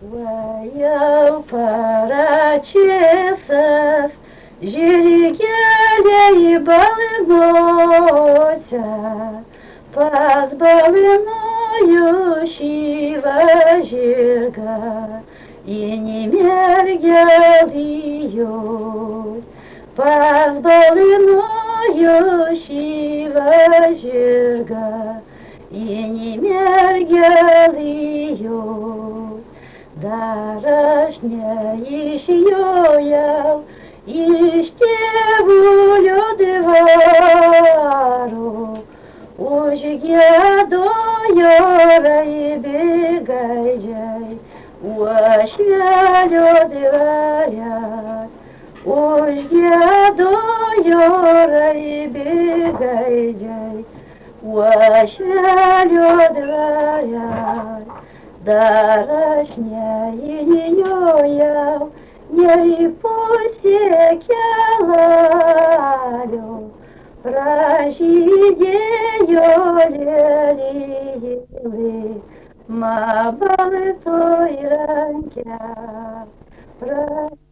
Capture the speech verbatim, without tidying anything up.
Vajau paračesas, žirgeliai balgose, pas balinoju šyvą žirgą, įni mergelijos. Pas balinoju šyvą žirgą, įni mergelijos. Dar aš neišjojau iš tėvulio dvaro, užgiedojo raibigaidžiai uošvelio dvare. Užgiedojo raibigaidžiai uošvelio dvare. Dar aš neįnijojau nei pusė kelio, pražydėjo lelijėlė, man baltoj ranke.